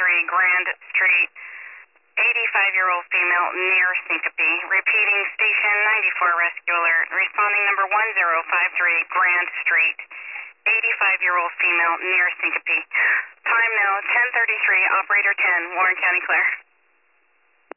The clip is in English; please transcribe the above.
Grand Street. 85-year-old female near syncope. Repeating, station 94 rescue alert. Responding number 1053 Grand Street. 85-year-old female near syncope. Time now 10:33. Operator 10, Warren County clear.